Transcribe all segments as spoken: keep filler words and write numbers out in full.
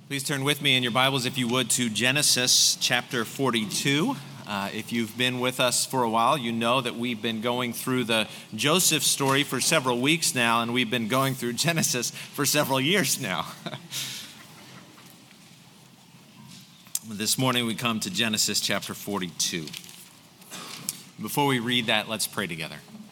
Please turn with me in your Bibles, if you would, to Genesis chapter forty-two. Uh, if you've been with us for a while, you know that we've been going through the Joseph story for several weeks now, and we've been going through Genesis for several years now. This morning we come to Genesis chapter forty-two. Before we read that, let's pray together.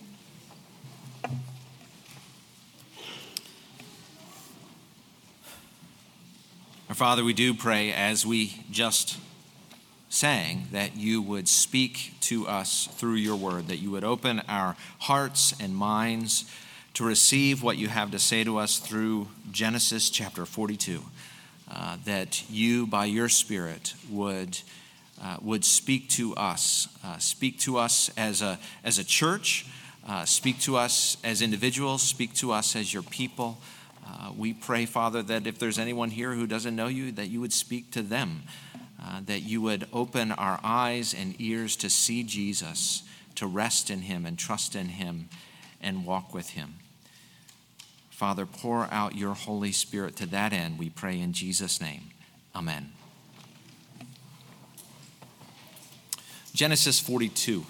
Our Father, we do pray, as we just sang, that you would speak to us through your word, that you would open our hearts and minds to receive what you have to say to us through Genesis chapter forty-two, uh, that you, by your Spirit, would uh, would speak to us, uh, speak to us as a, as a church, uh, speak to us as individuals, speak to us as your people. Uh, we pray, Father, that if there's anyone here who doesn't know you, that you would speak to them, uh, that you would open our eyes and ears to see Jesus, to rest in him and trust in him and walk with him. Father, pour out your Holy Spirit to that end, we pray in Jesus' name. Amen. Genesis forty-two.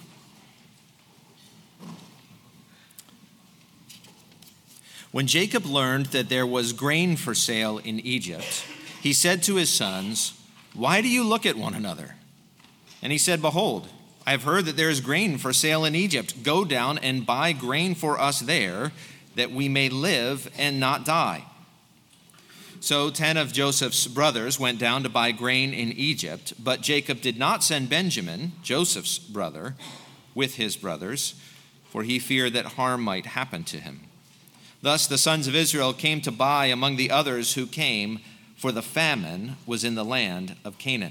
When Jacob learned that there was grain for sale in Egypt, he said to his sons, "Why do you look at one another?" And he said, "Behold, I have heard that there is grain for sale in Egypt. Go down and buy grain for us there, that we may live and not die." So ten of Joseph's brothers went down to buy grain in Egypt, but Jacob did not send Benjamin, Joseph's brother, with his brothers, for he feared that harm might happen to him. Thus the sons of Israel came to buy among the others who came, for the famine was in the land of Canaan.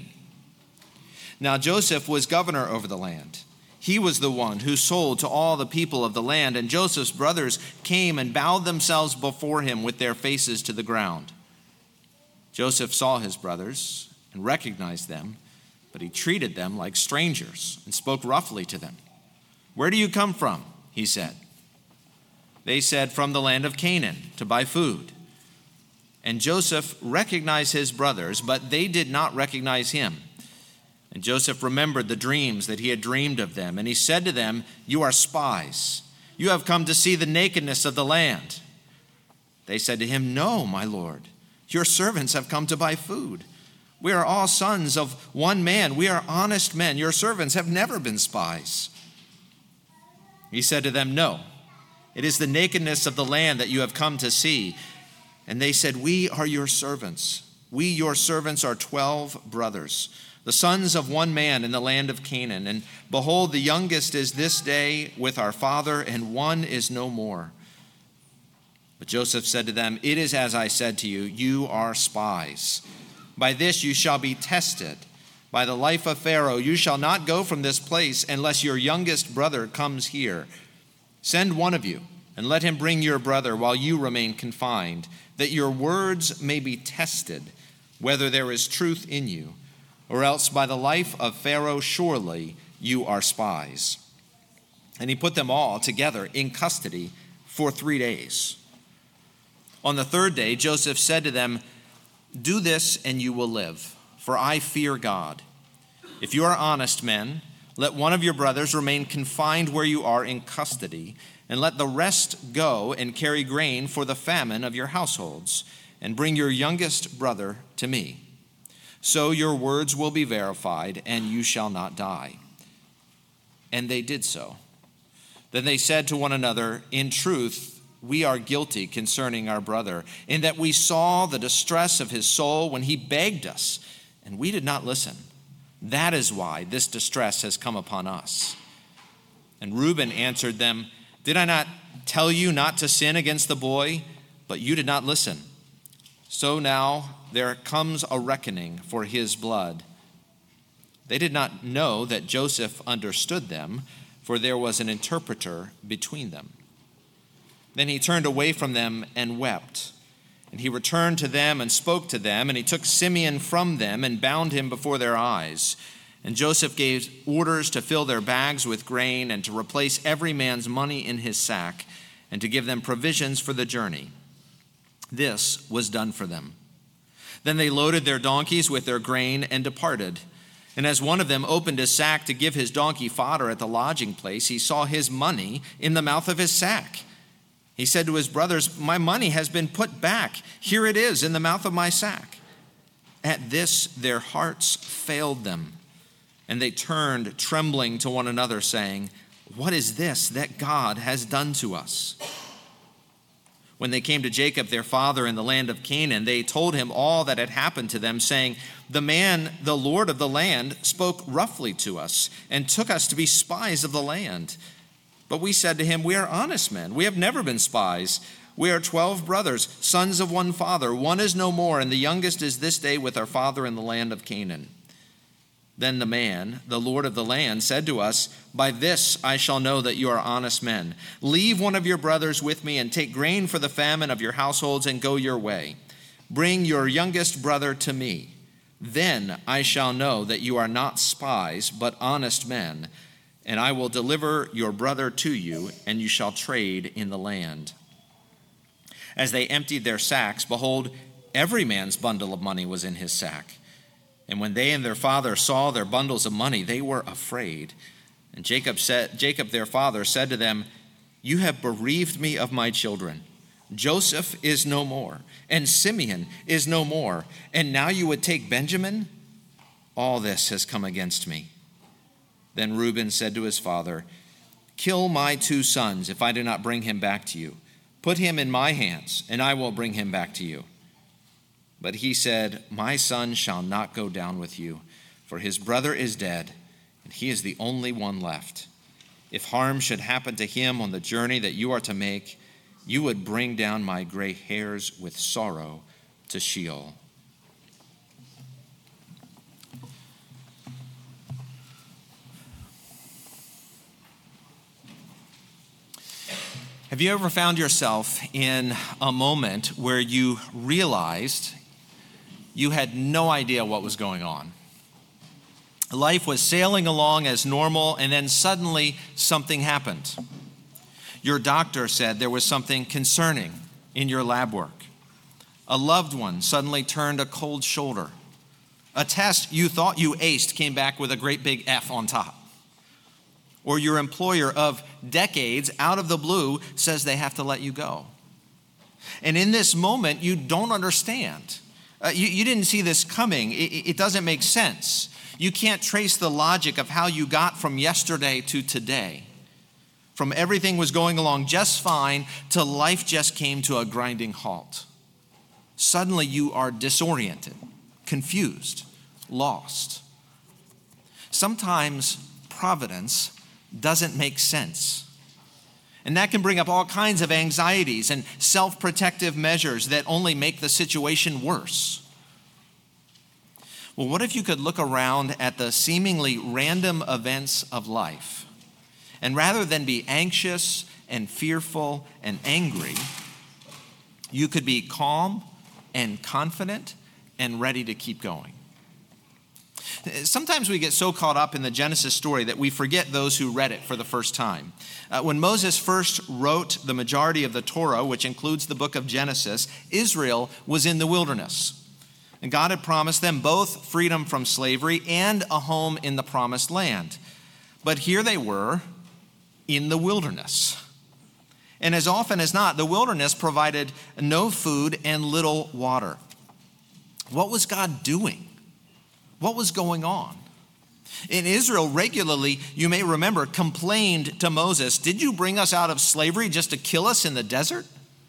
Now Joseph was governor over the land. He was the one who sold to all the people of the land, and Joseph's brothers came and bowed themselves before him with their faces to the ground. Joseph saw his brothers and recognized them, but he treated them like strangers and spoke roughly to them. "Where do you come from?" he said. They said, "From the land of Canaan, to buy food." And Joseph recognized his brothers, but they did not recognize him. And Joseph remembered the dreams that he had dreamed of them, and he said to them, "You are spies. You have come to see the nakedness of the land." They said to him, "No, my lord. Your servants have come to buy food. We are all sons of one man. We are honest men. Your servants have never been spies." He said to them, "No. It is the nakedness of the land that you have come to see." And they said, "We are your servants. We, your servants, are twelve brothers, the sons of one man in the land of Canaan. And behold, the youngest is this day with our father, and one is no more." But Joseph said to them, "It is as I said to you, you are spies. By this you shall be tested. By the life of Pharaoh, you shall not go from this place unless your youngest brother comes here. Send one of you, and let him bring your brother while you remain confined, that your words may be tested, whether there is truth in you, or else by the life of Pharaoh surely you are spies." And he put them all together in custody for three days. On the third day, Joseph said to them, "Do this and you will live, for I fear God. If you are honest men, let one of your brothers remain confined where you are in custody, and let the rest go and carry grain for the famine of your households, and bring your youngest brother to me. So your words will be verified, and you shall not die." And they did so. Then they said to one another, "In truth, we are guilty concerning our brother, in that we saw the distress of his soul when he begged us, and we did not listen. That is why this distress has come upon us." And Reuben answered them, "Did I not tell you not to sin against the boy? But you did not listen. So now there comes a reckoning for his blood." They did not know that Joseph understood them, for there was an interpreter between them. Then he turned away from them and wept. And he returned to them and spoke to them, and he took Simeon from them and bound him before their eyes. And Joseph gave orders to fill their bags with grain and to replace every man's money in his sack and to give them provisions for the journey. This was done for them. Then they loaded their donkeys with their grain and departed. And as one of them opened his sack to give his donkey fodder at the lodging place, he saw his money in the mouth of his sack. He said to his brothers, "My money has been put back. Here it is in the mouth of my sack." At this, their hearts failed them, and they turned trembling to one another, saying, "What is this that God has done to us?" When they came to Jacob, their father, in the land of Canaan, they told him all that had happened to them, saying, "The man, the Lord of the land, spoke roughly to us and took us to be spies of the land. But we said to him, 'We are honest men. We have never been spies. We are twelve brothers, sons of one father. One is no more, and the youngest is this day with our father in the land of Canaan.' Then the man, the Lord of the land, said to us, 'By this I shall know that you are honest men. Leave one of your brothers with me and take grain for the famine of your households and go your way. Bring your youngest brother to me. Then I shall know that you are not spies, but honest men, and I will deliver your brother to you, and you shall trade in the land.' As they emptied their sacks, behold, every man's bundle of money was in his sack. And when they and their father saw their bundles of money, they were afraid. And Jacob said, Jacob their father said to them, 'You have bereaved me of my children. Joseph is no more, and Simeon is no more, and now you would take Benjamin? All this has come against me.' Then Reuben said to his father, 'Kill my two sons if I do not bring him back to you. Put him in my hands, and I will bring him back to you.' But he said, 'My son shall not go down with you, for his brother is dead, and he is the only one left. If harm should happen to him on the journey that you are to make, you would bring down my gray hairs with sorrow to Sheol.'" Have you ever found yourself in a moment where you realized you had no idea what was going on? Life was sailing along as normal, and then suddenly something happened. Your doctor said there was something concerning in your lab work. A loved one suddenly turned a cold shoulder. A test you thought you aced came back with a great big F on top. Or your employer of decades, out of the blue, says they have to let you go. And in this moment, you don't understand. Uh, you, you didn't see this coming. It, it doesn't make sense. You can't trace the logic of how you got from yesterday to today. From everything was going along just fine to life just came to a grinding halt. Suddenly you are disoriented, confused, lost. Sometimes providence doesn't make sense. And that can bring up all kinds of anxieties and self-protective measures that only make the situation worse. Well, what if you could look around at the seemingly random events of life, and rather than be anxious and fearful and angry, you could be calm and confident and ready to keep going? Sometimes we get so caught up in the Genesis story that we forget those who read it for the first time. Uh, when Moses first wrote the majority of the Torah, which includes the book of Genesis, Israel was in the wilderness. And God had promised them both freedom from slavery and a home in the promised land. But here they were in the wilderness. And as often as not, the wilderness provided no food and little water. What was God doing? What was going on? In Israel, regularly, you may remember, complained to Moses, "Did you bring us out of slavery just to kill us in the desert?"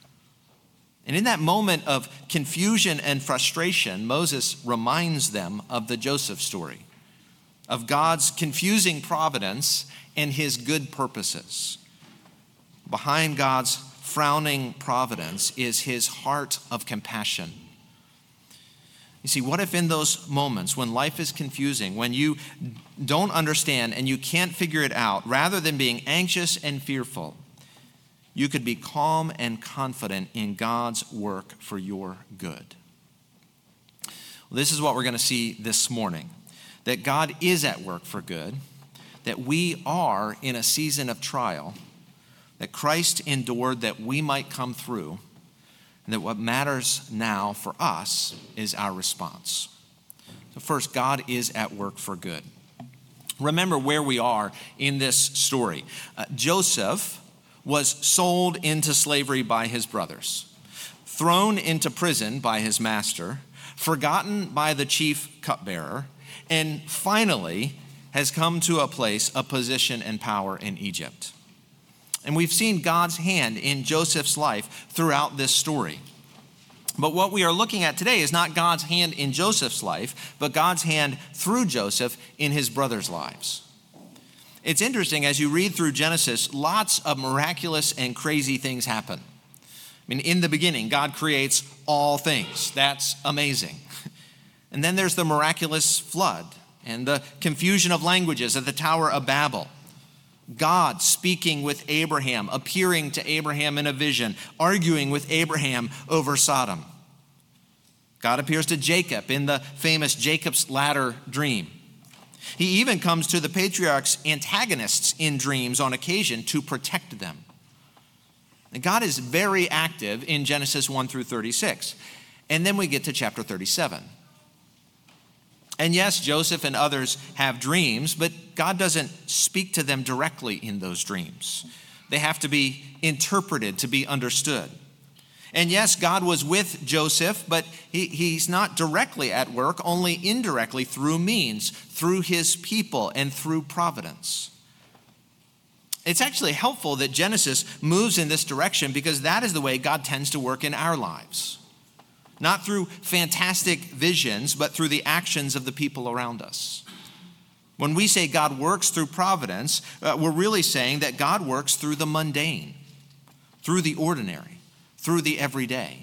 And in that moment of confusion and frustration, Moses reminds them of the Joseph story, of God's confusing providence and his good purposes. Behind God's frowning providence is his heart of compassion. You see, what if in those moments when life is confusing, when you don't understand and you can't figure it out, rather than being anxious and fearful, you could be calm and confident in God's work for your good? Well, this is what we're going to see this morning, that God is at work for good, that we are in a season of trial, that Christ endured that we might come through, and that what matters now for us is our response. So first, God is at work for good. Remember where we are in this story. Uh, Joseph was sold into slavery by his brothers, thrown into prison by his master, forgotten by the chief cupbearer, and finally has come to a place of position and power in Egypt. And we've seen God's hand in Joseph's life throughout this story. But what we are looking at today is not God's hand in Joseph's life, but God's hand through Joseph in his brothers' lives. It's interesting, as you read through Genesis, lots of miraculous and crazy things happen. I mean, in the beginning, God creates all things. That's amazing. And then there's the miraculous flood and the confusion of languages at the Tower of Babel. God speaking with Abraham, appearing to Abraham in a vision, arguing with Abraham over Sodom. God appears to Jacob in the famous Jacob's ladder dream. He even comes to the patriarch's antagonists in dreams on occasion to protect them. And God is very active in Genesis one through thirty-six. And then we get to chapter thirty-seven. And yes, Joseph and others have dreams, but God doesn't speak to them directly in those dreams. They have to be interpreted to be understood. And yes, God was with Joseph, but he, he's not directly at work, only indirectly through means, through his people, and through providence. It's actually helpful that Genesis moves in this direction because that is the way God tends to work in our lives. Not through fantastic visions, but through the actions of the people around us. When we say God works through providence, uh, we're really saying that God works through the mundane, through the ordinary, through the everyday.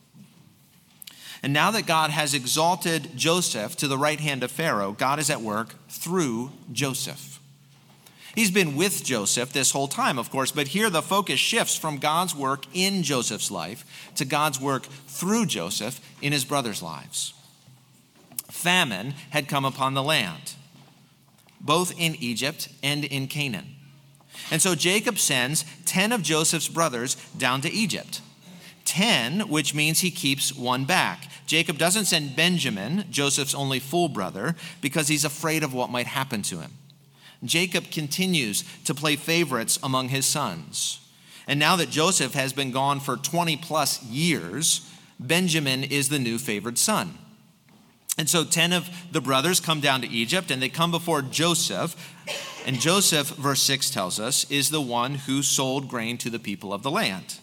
And now that God has exalted Joseph to the right hand of Pharaoh, God is at work through Joseph. He's been with Joseph this whole time, of course, but here the focus shifts from God's work in Joseph's life to God's work through Joseph in his brothers' lives. Famine had come upon the land, both in Egypt and in Canaan. And so Jacob sends ten of Joseph's brothers down to Egypt. Ten, which means he keeps one back. Jacob doesn't send Benjamin, Joseph's only full brother, because he's afraid of what might happen to him. Jacob continues to play favorites among his sons. And now that Joseph has been gone for twenty plus years, Benjamin is the new favored son. And so ten of the brothers come down to Egypt and they come before Joseph. And Joseph, verse six tells us, is the one who sold grain to the people of the land.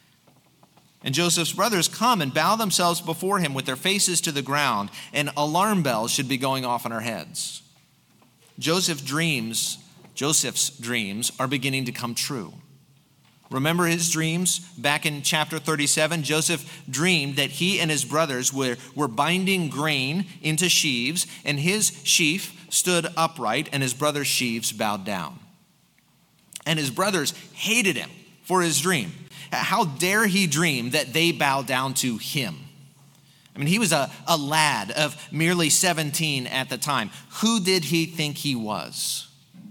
And Joseph's brothers come and bow themselves before him with their faces to the ground, and alarm bells should be going off in our heads. Joseph's dreams, Joseph's dreams are beginning to come true. Remember his dreams? Back in chapter thirty-seven, Joseph dreamed that he and his brothers were, were binding grain into sheaves, and his sheaf stood upright, and his brother's sheaves bowed down. And his brothers hated him for his dream. How dare he dream that they bow down to him? I mean, he was a, a lad of merely seventeen at the time. Who did he think he was?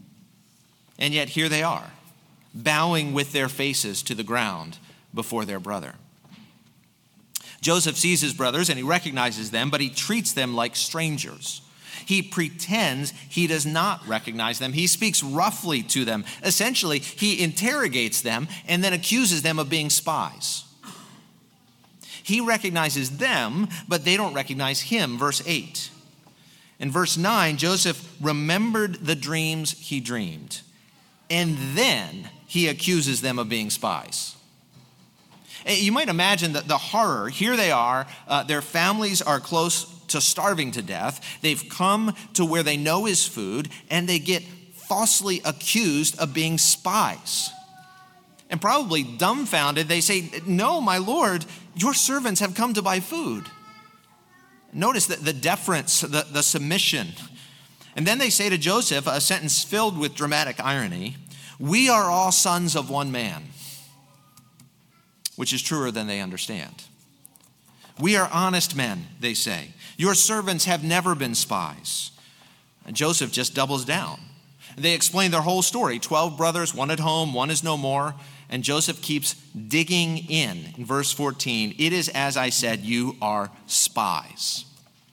And yet here they are, bowing with their faces to the ground before their brother. Joseph sees his brothers and he recognizes them, but he treats them like strangers. He pretends he does not recognize them. He speaks roughly to them. Essentially, he interrogates them and then accuses them of being spies. He recognizes them, but they don't recognize him. Verse eight. In verse nine, Joseph remembered the dreams he dreamed, and then he accuses them of being spies. You might imagine the, the horror. Here they are. Uh, their families are close to starving to death. They've come to where they know is food, and they get falsely accused of being spies. And probably dumbfounded, they say, "No, my lord, your servants have come to buy food." Notice that the deference, the, the submission. And then they say to Joseph, a sentence filled with dramatic irony, "We are all sons of one man," which is truer than they understand. "We are honest men," they say. "Your servants have never been spies." And Joseph just doubles down. They explain their whole story. Twelve brothers, one at home, one is no more. And Joseph keeps digging in. In verse fourteen, it is as I said, you are spies.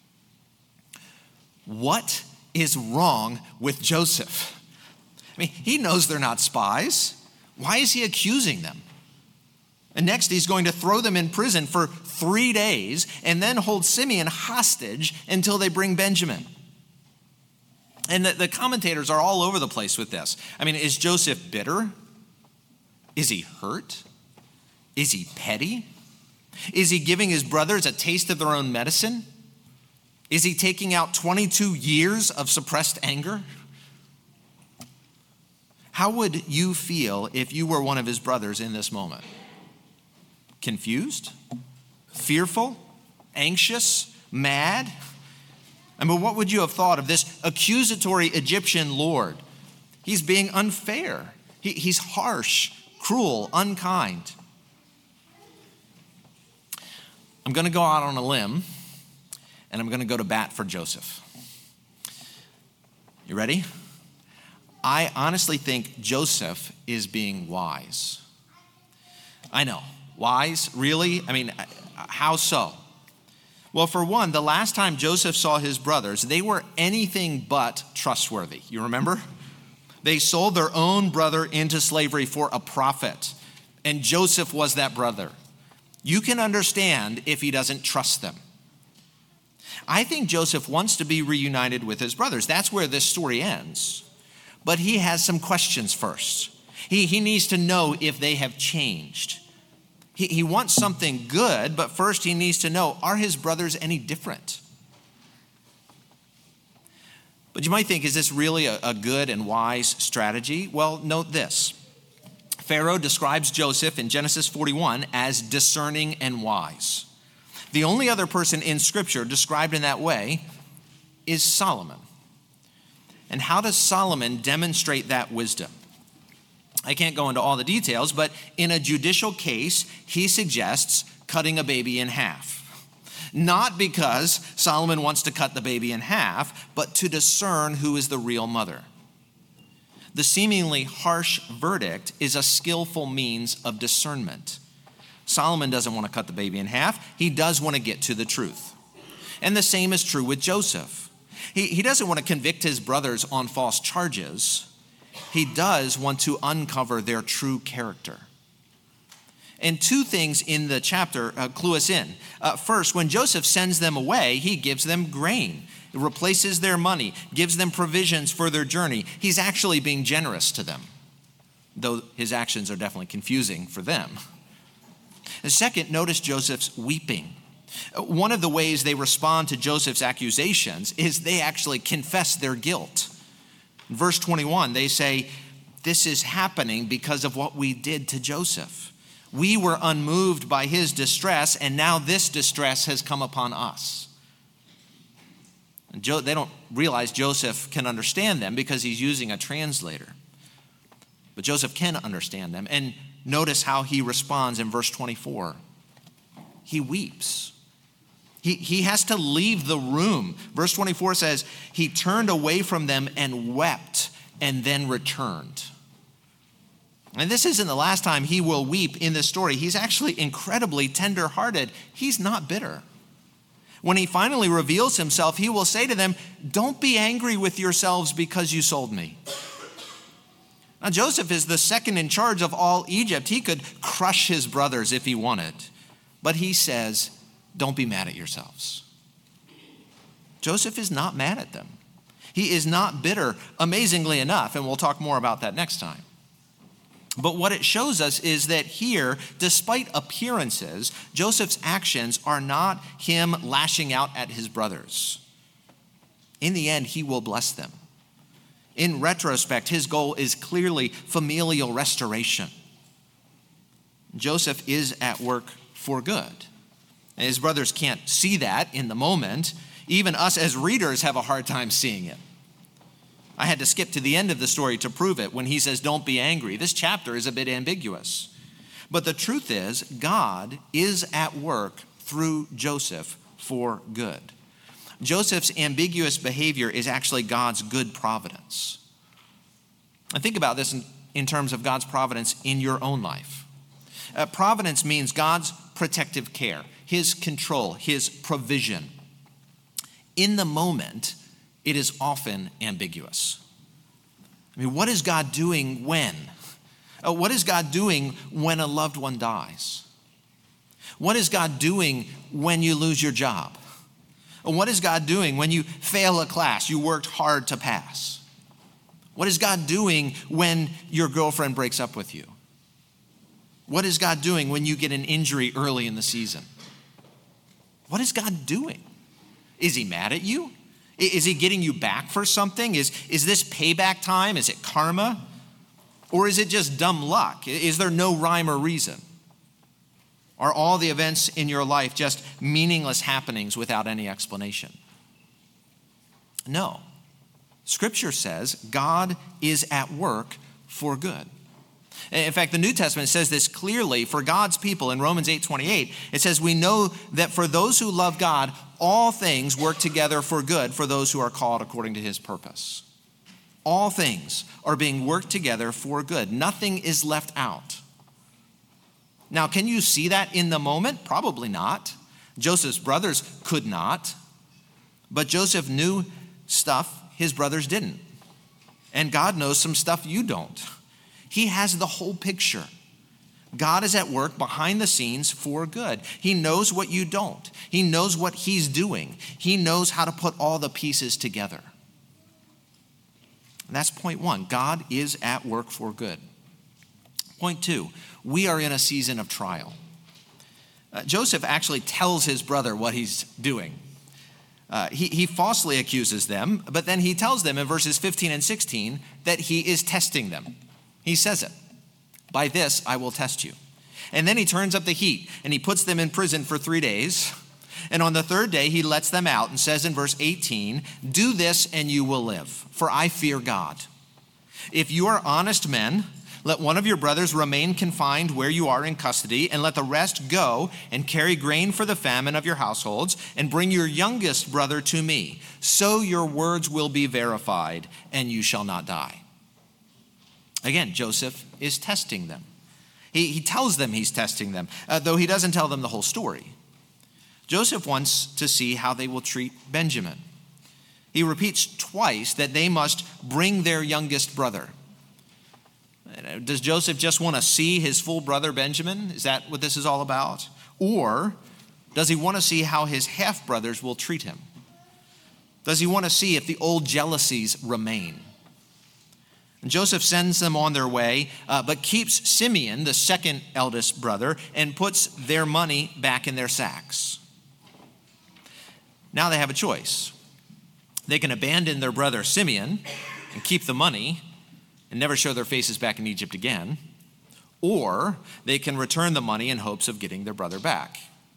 What is wrong with Joseph? I mean, he knows they're not spies. Why is he accusing them? And next, he's going to throw them in prison for three days and then hold Simeon hostage until they bring Benjamin. And the, the commentators are all over the place with this. I mean, is Joseph bitter? Is he hurt? Is he petty? Is he giving his brothers a taste of their own medicine? Is he taking out twenty-two years of suppressed anger? How would you feel if you were one of his brothers in this moment? Confused? Fearful? Anxious? Mad? I mean, what would you have thought of this accusatory Egyptian lord? He's being unfair. He, he's harsh, cruel, unkind. I'm going to go out on a limb, and I'm going to go to bat for Joseph. You ready? I honestly think Joseph is being wise. I know. Wise? Really? I mean, how so? Well, for one, the last time Joseph saw his brothers, they were anything but trustworthy. You remember? They sold their own brother into slavery for a profit, and Joseph was that brother. You can understand if he doesn't trust them. I think Joseph wants to be reunited with his brothers. That's where this story ends. But he has some questions first. He, he needs to know if they have changed. He, he wants something good, but first he needs to know, are his brothers any different? But you might think, is this really a, a good and wise strategy? Well, note this. Pharaoh describes Joseph in Genesis forty-one as discerning and wise. The only other person in Scripture described in that way is Solomon. And how does Solomon demonstrate that wisdom? I can't go into all the details, but in a judicial case, he suggests cutting a baby in half. Not because Solomon wants to cut the baby in half, but to discern who is the real mother. The seemingly harsh verdict is a skillful means of discernment. Solomon doesn't want to cut the baby in half. He does want to get to the truth. And the same is true with Joseph. He, he doesn't want to convict his brothers on false charges. He does want to uncover their true character. And two things in the chapter uh, clue us in. Uh, first, when Joseph sends them away, he gives them grain, replaces their money, gives them provisions for their journey. He's actually being generous to them, though his actions are definitely confusing for them. And second, notice Joseph's weeping. One of the ways they respond to Joseph's accusations is they actually confess their guilt. In verse twenty-one, they say, this is happening because of what we did to Joseph. We were unmoved by his distress, and now this distress has come upon us. And Jo- they don't realize Joseph can understand them because he's using a translator. But Joseph can understand them. And notice how he responds in verse twenty-four. He weeps. He, he has to leave the room. Verse twenty-four says, he turned away from them and wept and then returned. And this isn't the last time he will weep in this story. He's actually incredibly tender-hearted. He's not bitter. When he finally reveals himself, he will say to them, don't be angry with yourselves because you sold me. Now, Joseph is the second in charge of all Egypt. He could crush his brothers if he wanted. But he says, don't be mad at yourselves. Joseph is not mad at them. He is not bitter, amazingly enough, and we'll talk more about that next time. But what it shows us is that here, despite appearances, Joseph's actions are not him lashing out at his brothers. In the end, he will bless them. In retrospect, his goal is clearly familial restoration. Joseph is at work for good. And his brothers can't see that in the moment. Even us as readers have a hard time seeing it. I had to skip to the end of the story to prove it when he says, don't be angry. This chapter is a bit ambiguous. But the truth is, God is at work through Joseph for good. Joseph's ambiguous behavior is actually God's good providence. And think about this in, in terms of God's providence in your own life. Uh, providence means God's protective care, his control, his provision. In the moment, it is often ambiguous. I mean, what is God doing when? Uh, what is God doing when a loved one dies? What is God doing when you lose your job? Uh, what is God doing when you fail a class you worked hard to pass? What is God doing when your girlfriend breaks up with you? What is God doing when you get an injury early in the season? What is God doing? Is he mad at you? Is he getting you back for something? Is, is this payback time? Is it karma? Or is it just dumb luck? Is there no rhyme or reason? Are all the events in your life just meaningless happenings without any explanation? No. Scripture says God is at work for good. In fact, the New Testament says this clearly for God's people in Romans eight twenty-eight. It says, we know that for those who love God, all things work together for good for those who are called according to his purpose. All things are being worked together for good. Nothing is left out. Now, can you see that in the moment? Probably not. Joseph's brothers could not. But Joseph knew stuff his brothers didn't. And God knows some stuff you don't. He has the whole picture. God is at work behind the scenes for good. He knows what you don't. He knows what he's doing. He knows how to put all the pieces together. And that's point one. God is at work for good. Point two, we are in a season of trial. Uh, Joseph actually tells his brother what he's doing. Uh, he, he falsely accuses them, but then he tells them in verses fifteen and sixteen that he is testing them. He says it. By this I will test you. And then he turns up the heat and he puts them in prison for three days. And on the third day he lets them out and says in verse eighteen, do this and you will live, for I fear God. If you are honest men, let one of your brothers remain confined where you are in custody, and let the rest go and carry grain for the famine of your households, and bring your youngest brother to me. So your words will be verified, and you shall not die. Again, Joseph is testing them. He, he tells them he's testing them, uh, though he doesn't tell them the whole story. Joseph wants to see how they will treat Benjamin. He repeats twice that they must bring their youngest brother. Does Joseph just want to see his full brother Benjamin? Is that what this is all about? Or does he want to see how his half-brothers will treat him? Does he want to see if the old jealousies remain? And Joseph sends them on their way, uh, but keeps Simeon, the second eldest brother, and puts their money back in their sacks. Now they have a choice. They can abandon their brother Simeon and keep the money and never show their faces back in Egypt again, or they can return the money in hopes of getting their brother back.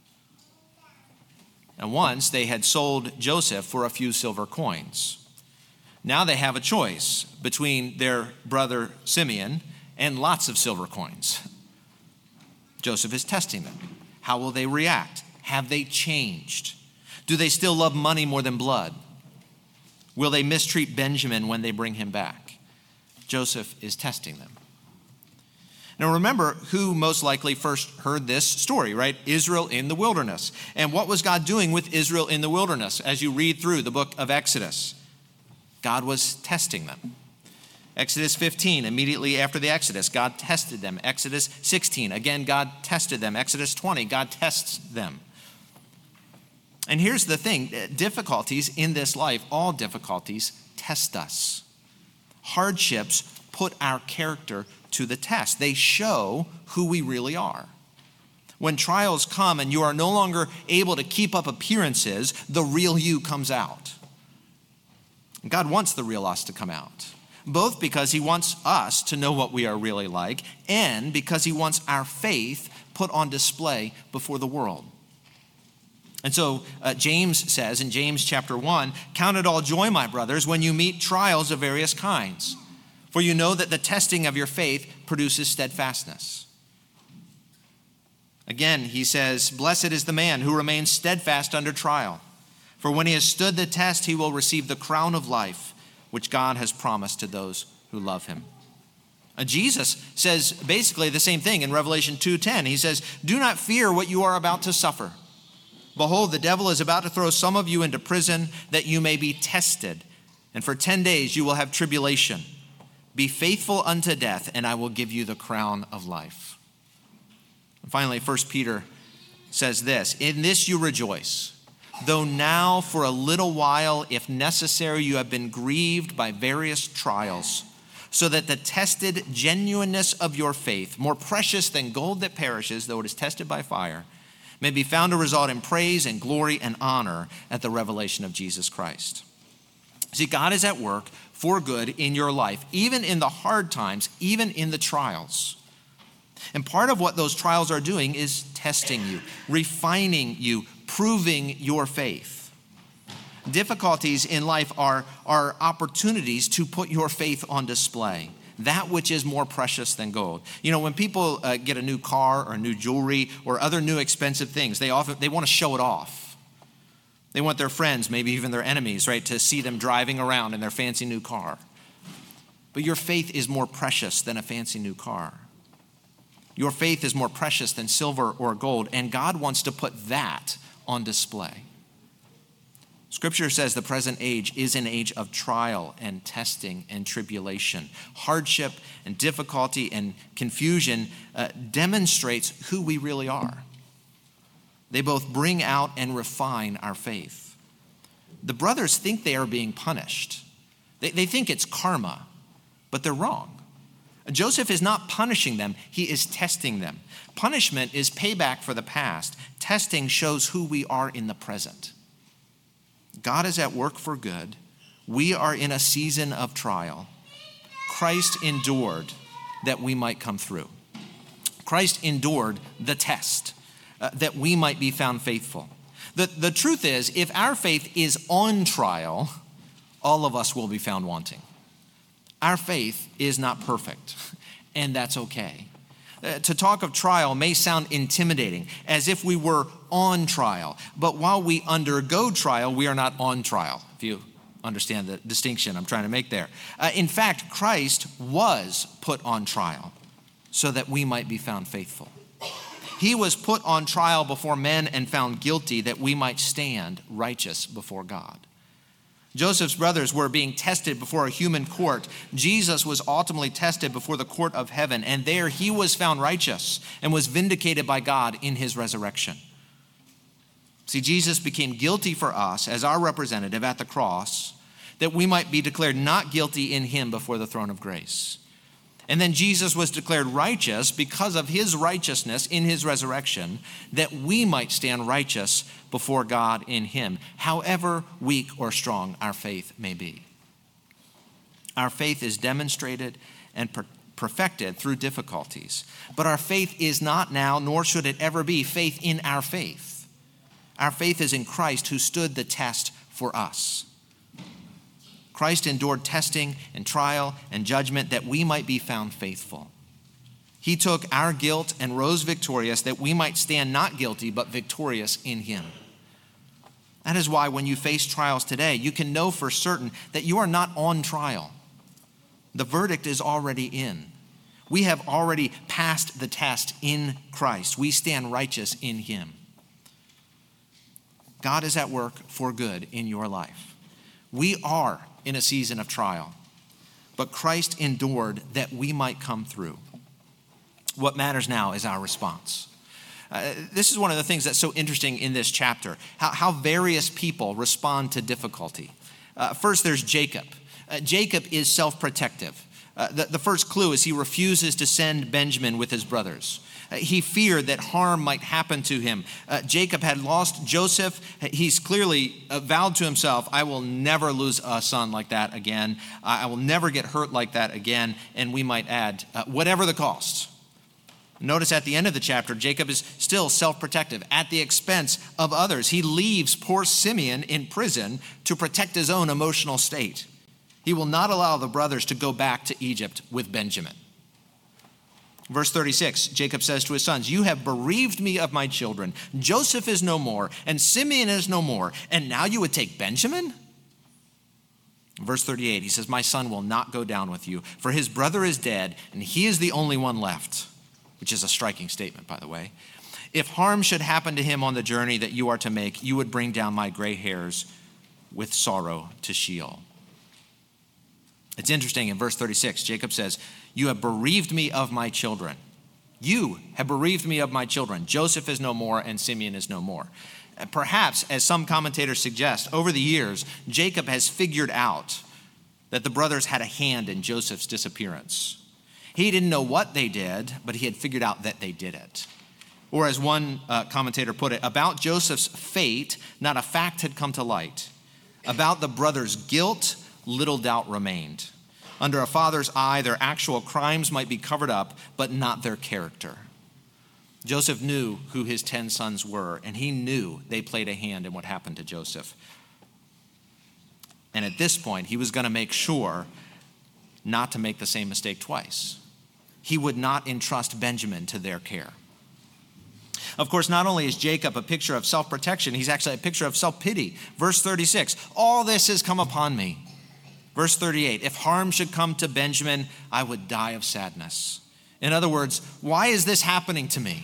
And once they had sold Joseph for a few silver coins. Now they have a choice between their brother Simeon and lots of silver coins. Joseph is testing them. How will they react? Have they changed? Do they still love money more than blood? Will they mistreat Benjamin when they bring him back? Joseph is testing them. Now remember who most likely first heard this story, right? Israel in the wilderness. And what was God doing with Israel in the wilderness as you read through the book of Exodus? God was testing them. Exodus fifteen, immediately after the Exodus, God tested them. Exodus sixteen, again, God tested them. Exodus twenty, God tests them. And here's the thing, difficulties in this life, all difficulties test us. Hardships put our character to the test. They show who we really are. When trials come and you are no longer able to keep up appearances, the real you comes out. God wants the real us to come out, both because he wants us to know what we are really like and because he wants our faith put on display before the world. And so uh, James says in James chapter one, count it all joy, my brothers, when you meet trials of various kinds. For you know that the testing of your faith produces steadfastness. Again, he says, blessed is the man who remains steadfast under trial. For when he has stood the test, he will receive the crown of life, which God has promised to those who love him. Uh, Jesus says basically the same thing in Revelation two ten. He says, "Do not fear what you are about to suffer. Behold, the devil is about to throw some of you into prison that you may be tested. And for ten days you will have tribulation. Be faithful unto death, and I will give you the crown of life." And finally, First Peter says this, "In this you rejoice, though now for a little while, if necessary, you have been grieved by various trials, so that the tested genuineness of your faith, more precious than gold that perishes, though it is tested by fire, may be found to result in praise and glory and honor at the revelation of Jesus Christ." See, God is at work for good in your life, even in the hard times, even in the trials. And part of what those trials are doing is testing you, refining you, proving your faith. Difficulties in life are, are opportunities to put your faith on display, that which is more precious than gold. You know, when people uh, get a new car or new jewelry or other new expensive things, they often they want to show it off. They want their friends, maybe even their enemies, right, to see them driving around in their fancy new car. But your faith is more precious than a fancy new car. Your faith is more precious than silver or gold, and God wants to put that on display. Scripture says the present age is an age of trial and testing and tribulation. Hardship and difficulty and confusion uh, demonstrates who we really are. They both bring out and refine our faith. The brothers think they are being punished. They, they think it's karma, but they're wrong. Joseph is not punishing them, he is testing them. Punishment is payback for the past. Testing shows who we are in the present. God is at work for good. We are in a season of trial. Christ endured that we might come through. Christ endured the test uh, that we might be found faithful. The, the truth is, if our faith is on trial, all of us will be found wanting. Our faith is not perfect, and that's okay. Uh, to talk of trial may sound intimidating, as if we were on trial. But while we undergo trial, we are not on trial, if you understand the distinction I'm trying to make there. Uh, in fact, Christ was put on trial so that we might be found faithful. He was put on trial before men and found guilty that we might stand righteous before God. Joseph's brothers were being tested before a human court. Jesus was ultimately tested before the court of heaven, and there he was found righteous and was vindicated by God in his resurrection. See, Jesus became guilty for us as our representative at the cross, that we might be declared not guilty in him before the throne of grace. And then Jesus was declared righteous because of his righteousness in his resurrection, that we might stand righteous before God in him, however weak or strong our faith may be. Our faith is demonstrated and per- perfected through difficulties. But our faith is not now, nor should it ever be, faith in our faith. Our faith is in Christ, who stood the test for us. Christ endured testing and trial and judgment that we might be found faithful. He took our guilt and rose victorious that we might stand not guilty but victorious in him. That is why when you face trials today, you can know for certain that you are not on trial. The verdict is already in. We have already passed the test in Christ. We stand righteous in him. God is at work for good in your life. We are in a season of trial, but Christ endured that we might come through. What matters now is our response. Uh, this is one of the things that's so interesting in this chapter, how, how various people respond to difficulty. Uh, first, there's Jacob. Uh, Jacob is self-protective. Uh, the, the first clue is he refuses to send Benjamin with his brothers. Uh, he feared that harm might happen to him. Uh, Jacob had lost Joseph. He's clearly uh, vowed to himself, I will never lose a son like that again. I will never get hurt like that again. And we might add, uh, whatever the cost. Notice at the end of the chapter, Jacob is still self-protective at the expense of others. He leaves poor Simeon in prison to protect his own emotional state. He will not allow the brothers to go back to Egypt with Benjamin. Verse thirty-six, Jacob says to his sons, you have bereaved me of my children. Joseph is no more, and Simeon is no more, and now you would take Benjamin? Verse thirty-eight, he says, my son will not go down with you, for his brother is dead, and he is the only one left, which is a striking statement, by the way. If harm should happen to him on the journey that you are to make, you would bring down my gray hairs with sorrow to Sheol. It's interesting, in verse thirty-six, Jacob says, you have bereaved me of my children. You have bereaved me of my children. Joseph is no more, and Simeon is no more. Perhaps, as some commentators suggest, over the years, Jacob has figured out that the brothers had a hand in Joseph's disappearance. He didn't know what they did, but he had figured out that they did it. Or as one uh, commentator put it, about Joseph's fate, not a fact had come to light. About the brothers' guilt, little doubt remained. Under a father's eye, their actual crimes might be covered up, but not their character. Joseph knew who his ten sons were, and he knew they played a hand in what happened to Joseph. And at this point, he was going to make sure not to make the same mistake twice. He would not entrust Benjamin to their care. Of course, not only is Jacob a picture of self-protection, he's actually a picture of self-pity. Verse thirty-six, all this has come upon me. Verse thirty-eight, if harm should come to Benjamin, I would die of sadness. In other words, why is this happening to me?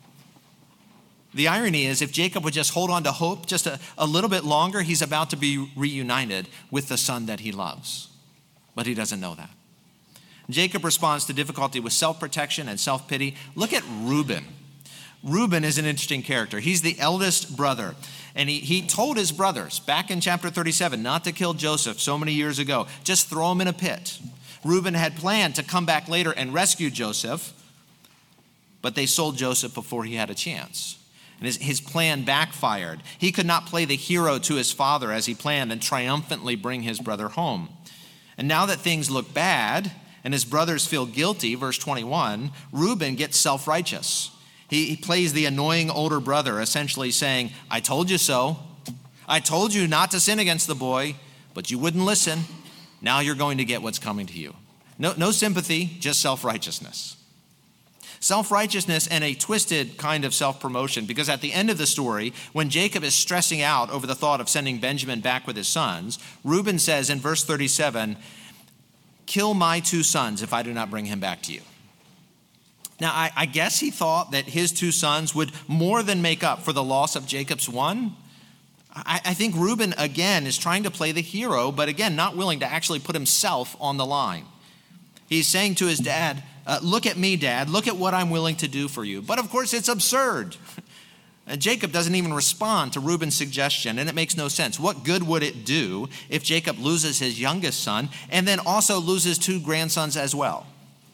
The irony is, if Jacob would just hold on to hope just a, a little bit longer, he's about to be reunited with the son that he loves. But he doesn't know that. Jacob responds to difficulty with self-protection and self-pity. Look at Reuben. Reuben is an interesting character. He's the eldest brother. And he, he told his brothers back in chapter thirty-seven not to kill Joseph so many years ago. Just throw him in a pit. Reuben had planned to come back later and rescue Joseph, but they sold Joseph before he had a chance. And his, his plan backfired. He could not play the hero to his father as he planned and triumphantly bring his brother home. And now that things look bad and his brothers feel guilty, verse twenty-one, Reuben gets self-righteous. He, he plays the annoying older brother, essentially saying, I told you so. I told you not to sin against the boy, but you wouldn't listen. Now you're going to get what's coming to you. No, no sympathy, just self-righteousness. Self-righteousness and a twisted kind of self-promotion, because at the end of the story, when Jacob is stressing out over the thought of sending Benjamin back with his sons, Reuben says in verse thirty-seven, kill my two sons if I do not bring him back to you. Now, I, I guess he thought that his two sons would more than make up for the loss of Jacob's one. I, I think Reuben, again, is trying to play the hero, but again, not willing to actually put himself on the line. He's saying to his dad, uh, look at me, Dad. Look at what I'm willing to do for you. But of course, it's absurd. And Jacob doesn't even respond to Reuben's suggestion, and it makes no sense. What good would it do if Jacob loses his youngest son and then also loses two grandsons as well?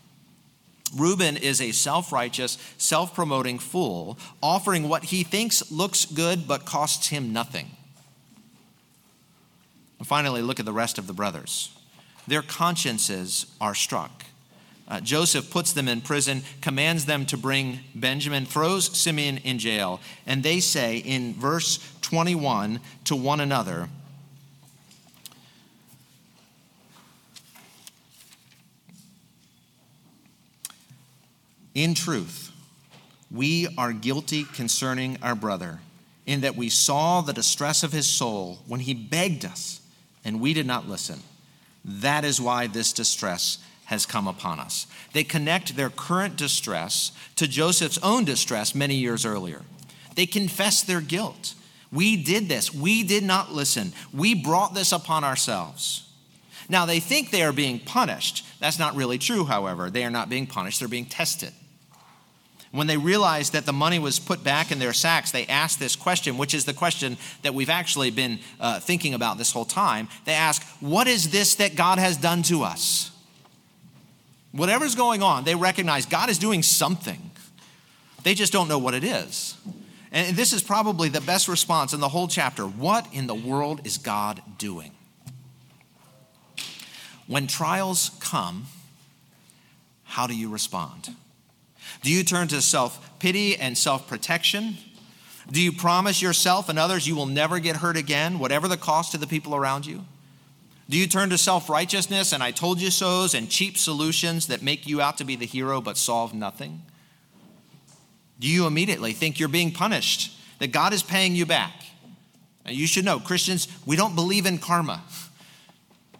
Reuben is a self-righteous, self-promoting fool, offering what he thinks looks good but costs him nothing. And finally, look at the rest of the brothers. Their consciences are struck. Uh, Joseph puts them in prison, commands them to bring Benjamin, throws Simeon in jail, and they say in verse twenty-one to one another, in truth, we are guilty concerning our brother, in that we saw the distress of his soul when he begged us, and we did not listen. That is why this distress has come upon us. They connect their current distress to Joseph's own distress many years earlier. They confess their guilt. We did this. We did not listen. We brought this upon ourselves. Now, they think they are being punished. That's not really true, however. They are not being punished. They're being tested. When they realized that the money was put back in their sacks, they asked this question, which is the question that we've actually been uh, thinking about this whole time. They ask, what is this that God has done to us? Whatever's going on, they recognize God is doing something. They just don't know what it is. And this is probably the best response in the whole chapter. What in the world is God doing? When trials come, how do you respond? Do you turn to self-pity and self-protection? Do you promise yourself and others you will never get hurt again, whatever the cost to the people around you? Do you turn to self-righteousness and I told you so's and cheap solutions that make you out to be the hero but solve nothing? Do you immediately think you're being punished, that God is paying you back? And you should know, Christians, we don't believe in karma.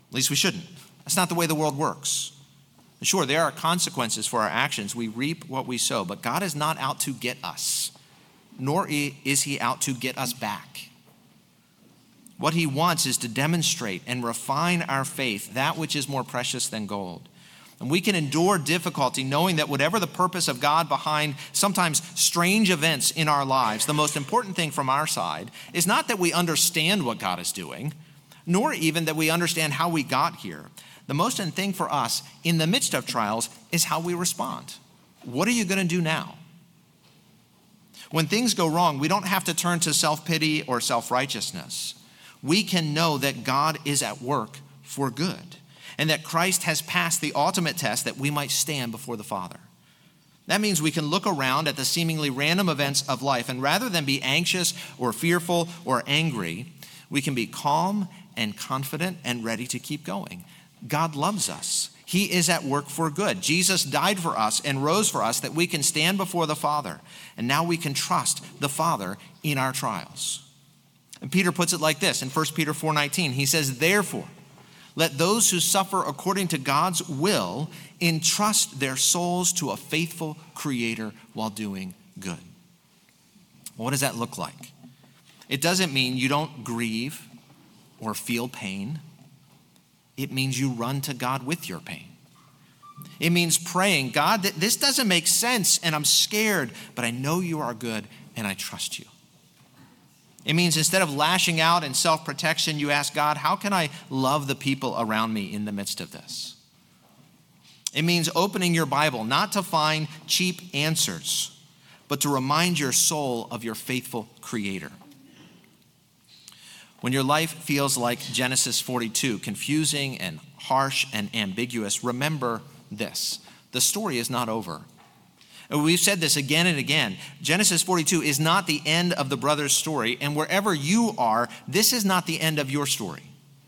At least we shouldn't. That's not the way the world works. Sure, there are consequences for our actions. We reap what we sow, but God is not out to get us, nor is he out to get us back. What he wants is to demonstrate and refine our faith, that which is more precious than gold. And we can endure difficulty knowing that whatever the purpose of God behind sometimes strange events in our lives, the most important thing from our side is not that we understand what God is doing, nor even that we understand how we got here. The most important thing for us in the midst of trials is how we respond. What are you going to do now? When things go wrong, we don't have to turn to self-pity or self-righteousness. We can know that God is at work for good, and that Christ has passed the ultimate test that we might stand before the Father. That means we can look around at the seemingly random events of life, and rather than be anxious or fearful or angry, we can be calm and confident and ready to keep going. God loves us. He is at work for good. Jesus died for us and rose for us that we can stand before the Father, and now we can trust the Father in our trials. And Peter puts it like this in First Peter four nineteen. He says, "Therefore, let those who suffer according to God's will entrust their souls to a faithful Creator while doing good." What does that look like? It doesn't mean you don't grieve or feel pain. It means you run to God with your pain. It means praying, "God, this doesn't make sense and I'm scared, but I know you are good and I trust you." It means instead of lashing out in self-protection, you ask God, "How can I love the people around me in the midst of this?" It means opening your Bible, not to find cheap answers, but to remind your soul of your faithful Creator. When your life feels like Genesis forty-two, confusing and harsh and ambiguous, remember this: the story is not over. We've said this again and again. Genesis forty-two is not the end of the brothers' story, and wherever you are, this is not the end of your story.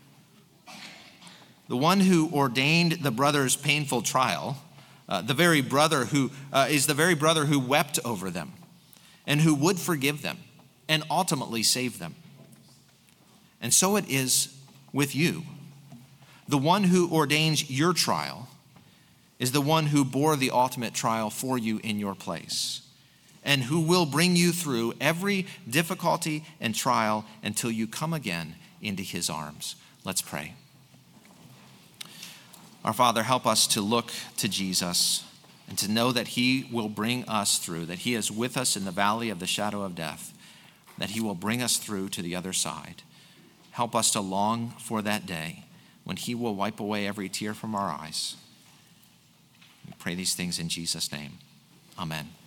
The one who ordained the brothers' painful trial, uh, the very brother who uh, is the very brother who wept over them and who would forgive them and ultimately save them. And so it is with you. The one who ordains your trial is the one who bore the ultimate trial for you in your place, and who will bring you through every difficulty and trial until you come again into his arms. Let's pray. Our Father, help us to look to Jesus and to know that he will bring us through, that he is with us in the valley of the shadow of death, that he will bring us through to the other side. Help us to long for that day when he will wipe away every tear from our eyes. We pray these things in Jesus' name. Amen.